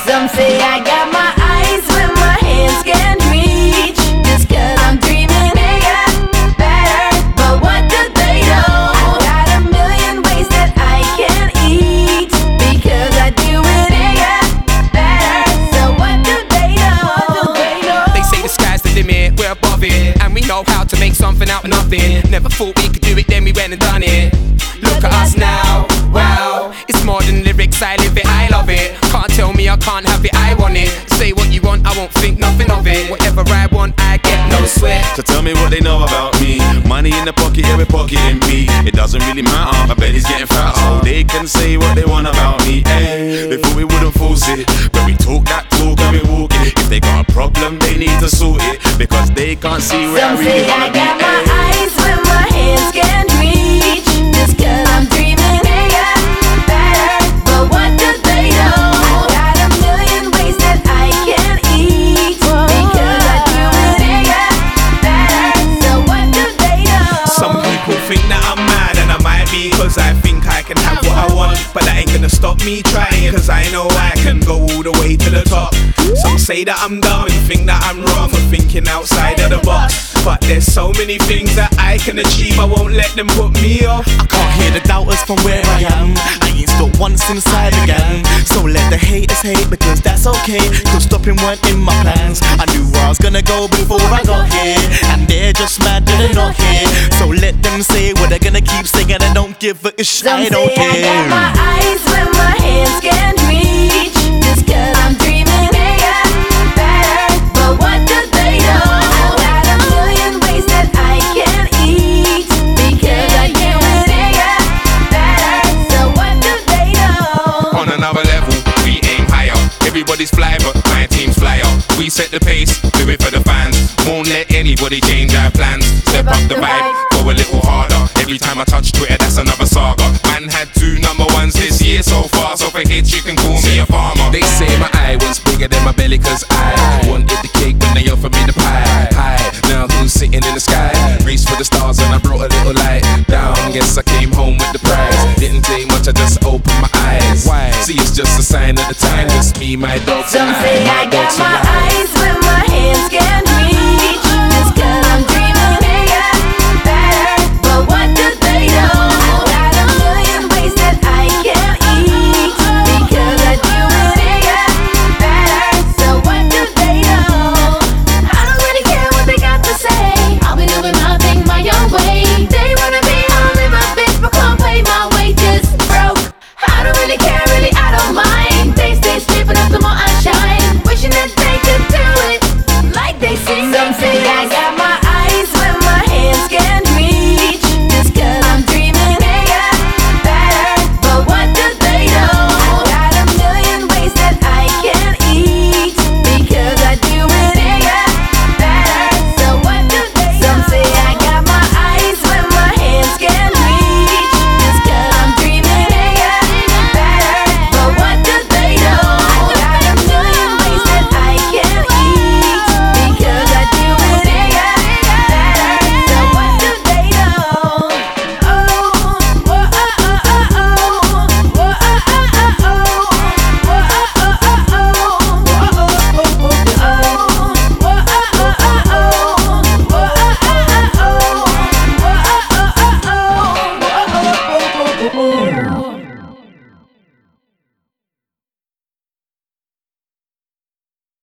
Some say I got my eyes when my hands can't reach. Just cause I'm dreaming bigger, better. But what do they know? I got a million ways that I can eat, because I do it bigger, better. So what do they know? They say the sky's the limit, we're above it, and we know how to make something out of nothing. Never thought we could do it, then we went and done it. Look at us now, wow. It's more than lyrics, I live it, I love it. Can't tell me I can't have it, I want it. Say what you want, I won't think nothing of it. Whatever I want, I get no sweat. So tell me what they know about me. Money in the pocket, yeah, we're pocketing me. It doesn't really matter, my belly's getting fat, so they can say what they want about me. Ay, they thought we wouldn't force it, but we talk that talk and we walk it. If they got a problem, they need to sort it, because they can't see where I really wanna be. Some say I got my eyes when my hands can't reach. Just cause I'm dreaming bigger, better. But what do they know? I got a million ways that I can eat, because I do it bigger, better. So what do they know? Some people think that I'm mad, and I might be, cause I think I can have what I want. But that ain't gonna stop me trying, cause I know I can go all the way to the top. Some say that I'm dumb and think that I'm wrong for thinking outside of the box. But there's so many things that I can achieve, I won't let them put me off. I can't hear the doubters from where I am. I ain't stopped once inside again. So let the haters hate, because that's okay, cause stopping weren't in my plans. I knew where I was gonna go before I got here, and they're just mad that they're not here. So let them say what they're gonna keep saying, and I don't give a shit, I don't Some say I got my care. eyes when my hands can't reach. Just cause I'm dreaming bigger, better. But what do they know? I got a million ways that I can eat, because I do it bigger, better. So what do they know? On another level, we aim higher. Everybody's fly, but my team's flyer. We set the pace, do it for the fans. Won't let anybody change our plans. Step up the vibe, go a little harder. Every time I touch Twitter, that's another saga. Man had 2 #1s this year so far, so for hits you can call me a farmer. They say my eye was bigger than my belly, cause I wanted the cake when they offered me the pie. High, now who's sitting in the sky? Reached for the stars and I brought a little light down. Guess I came home with the prize. Didn't take much, I just opened my eyes. Why? See, it's just a sign of the time. Just me, my dogs, Some and say my I got dogs my and I. eyes when my hands get